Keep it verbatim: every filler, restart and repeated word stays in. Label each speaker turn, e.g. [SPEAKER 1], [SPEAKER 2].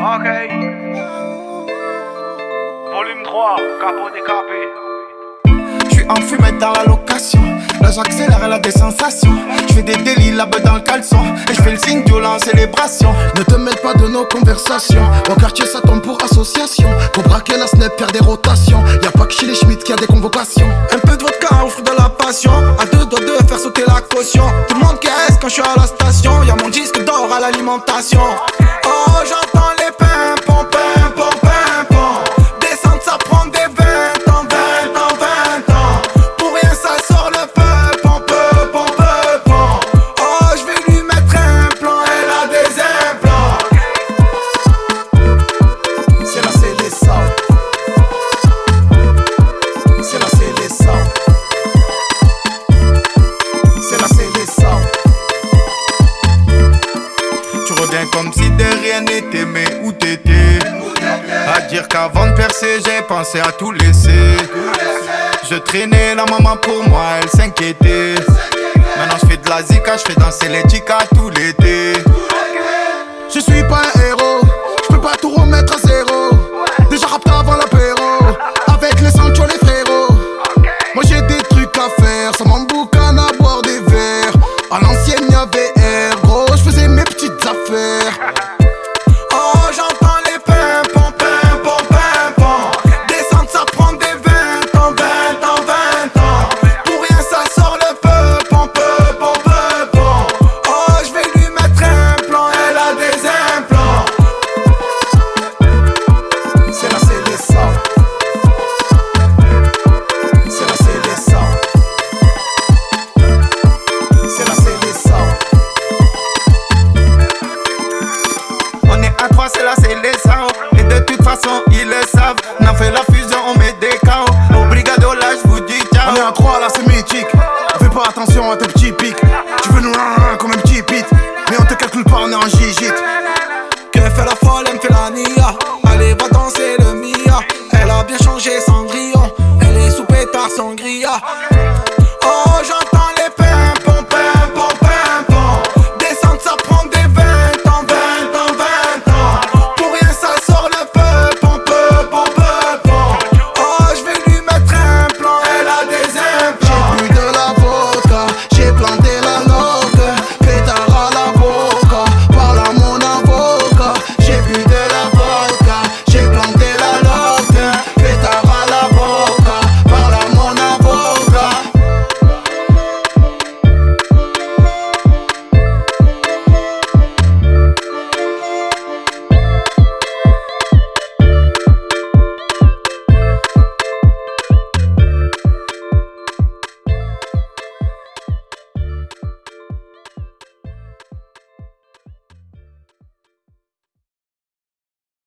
[SPEAKER 1] Ok. Volume trois, capot décapé.
[SPEAKER 2] J'suis en fumette dans la location. Là j'accélère, elle a des sensations. J'fais des délits, la beuh dans le caleçon. Et j'fais le signe violent, célébration. Ne te mêle pas de nos conversations. Au quartier ça tombe pour association. Pour braquer la snap, faire des rotations. Y'a pas que chez les Schmitt qui a des convocations. Un peu de vodka au fruit de la passion. À deux doigts de faire sauter la caution. Tout le monde caisse quand j'suis à la station. Y'a mon disque d'or à l'alimentation. Oh j'entends les pimpons, pimpons, pimpons. Descendre ça prend des vingt ans, vingt ans, vingt ans. Pour rien ça sort le peupon, peupon, peupon. Oh j'vais lui mettre un plan, elle a des implants. C'est là c'est les sangs. C'est là c'est les sangs. C'est là c'est les sangs. Tu reviens comme si de rien n'était, mais où t'étais? À dire qu'avant de percer, j'ai pensé à tout laisser. Je traînais la maman pour moi, elle s'inquiétait. Maintenant je fais de la zika, je fais danser les chicas tout l'été. Je suis pas un héros, je peux pas tout remettre à zéro. Déjà rapte avant l'apéro, avec les Sancho les frérots. Moi j'ai des trucs à faire, ça m'emboucane à boire des verres. À l'ancienne y'avait air, gros, je faisais mes petites affaires. Oh j'entends les pimpons, pimpons, pimpons. Descendre ça prend des vingt ans, vingt ans, vingt ans. Pour rien ça sort le peupon, peupon, peupon. Oh j'vais lui mettre un plan, elle a des implants. C'est là c'est les sangs. C'est là c'est les sangs. C'est là c'est les sangs. On est à trois, c'est là c'est les sangs. Et de toute façon ils le savent. On a fait la fusion, on met des chaos. Au brigado là je vous dis ciao. On est à trois là c'est mythique. Fais pas attention à tes petits pics. Tu veux nous rin comme un petit pit. Mais on te calcule pas, on est en gigite. Que fait la folle, elle me fait la nia. Allez va danser le Mia. Elle a bien changé Cendrillon. Elle est sous pétard Sangria.